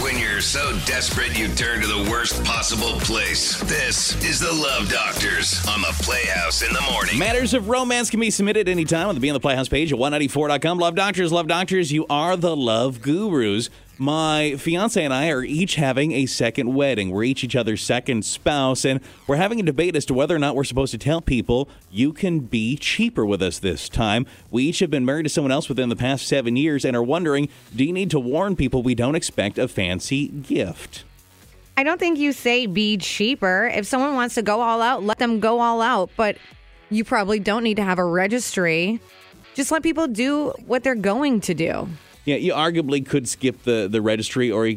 when you're so desperate you turn to the worst possible place. This is the Love Doctors on the Playhouse in the morning. Matters of romance can be submitted anytime on the Be on the Playhouse page at 194.com. Love Doctors, you are the love gurus. My fiance and I are each having a second wedding. We're each other's second spouse, and we're having a debate as to whether or not we're supposed to tell people you can be cheaper with us this time. We each have been married to someone else within the past 7 years and are wondering, do you need to warn people we don't expect a fancy gift? I don't think you say be cheaper. If someone wants to go all out, let them go all out. But you probably don't need to have a registry. Just let people do what they're going to do. Yeah, you arguably could skip the registry, or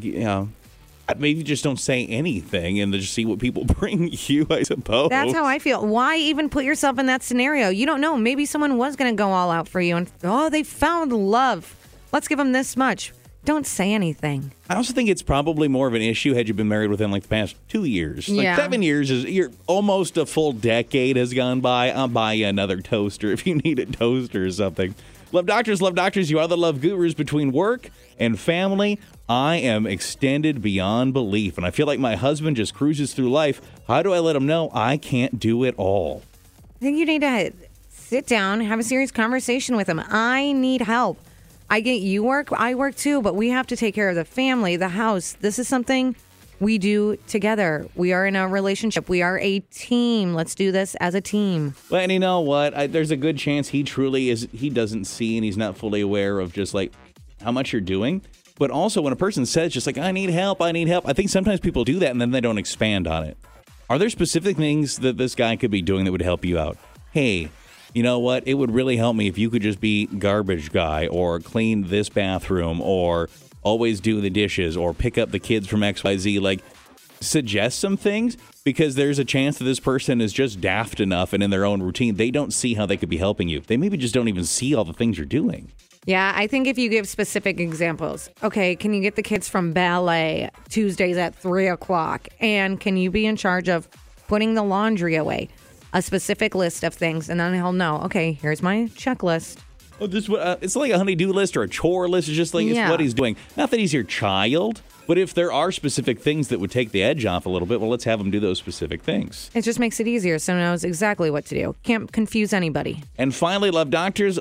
maybe just don't say anything and just see what people bring you, I suppose. That's how I feel. Why even put yourself in that scenario? You don't know. Maybe someone was going to go all out for you and, they found love. Let's give them this much. Don't say anything. I also think it's probably more of an issue had you been married within the past 2 years. Yeah. 7 years you're almost a full decade has gone by. I'll buy you another toaster if you need a toaster or something. Love Doctors, you are the love gurus. Between work and family, I am extended beyond belief, and I feel like my husband just cruises through life. How do I let him know I can't do it all? I think you need to sit down, have a serious conversation with him. I need help. I get you work, I work too, but we have to take care of the family, the house. This is something we do together. We are in a relationship. We are a team. Let's do this as a team. Well, and you know what? There's a good chance he truly is. He doesn't see and he's not fully aware of just like how much you're doing. But also when a person says just like, I need help, I think sometimes people do that and then they don't expand on it. Are there specific things that this guy could be doing that would help you out? Hey, you know what? It would really help me if you could just be garbage guy or clean this bathroom or always do the dishes or pick up the kids from XYZ. Like, suggest some things, because there's a chance that this person is just daft enough and in their own routine, they don't see how they could be helping you. They maybe just don't even see all the things you're doing. Yeah, I think if you give specific examples, okay, can you get the kids from ballet Tuesdays at 3 o'clock? And can you be in charge of putting the laundry away? A specific list of things, and then he'll know, okay, here's my checklist. Oh, it's like a honey-do list or a chore list. It's just like it's what he's doing. Not that he's your child, but if there are specific things that would take the edge off a little bit, well, let's have him do those specific things. It just makes it easier, so he knows exactly what to do. Can't confuse anybody. And finally, Love Doctors,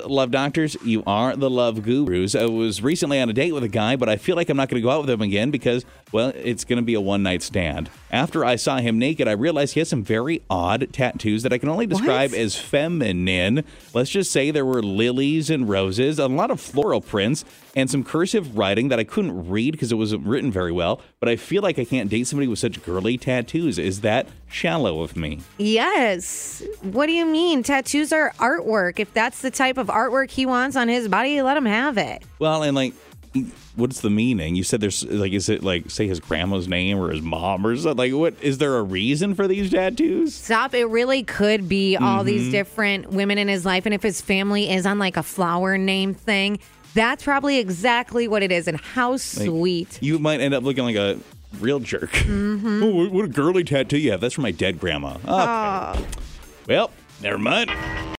you are the love gurus. I was recently on a date with a guy, but I feel like I'm not going to go out with him again because, well, it's going to be a one-night stand. After I saw him naked, I realized he has some very odd tattoos that I can only describe as feminine. Let's just say there were lilies and roses, a lot of floral prints, and some cursive writing that I couldn't read because it wasn't written very well. But I feel like I can't date somebody with such girly tattoos. Is that shallow of me? Yes. What do you mean? Tattoos are artwork. If that's the type of artwork he wants on his body, let him have it. Well, and like, what's the meaning? You said there's like, is it like say his grandma's name or his mom or something? Like, what is there a reason for these tattoos? Stop. It really could be all these different women in his life. And if his family is on like a flower name thing, that's probably exactly what it is. And how sweet. You might end up looking like a real jerk. Mm-hmm. Oh, what a girly tattoo you have. That's from my dead grandma. Okay. Well, never mind.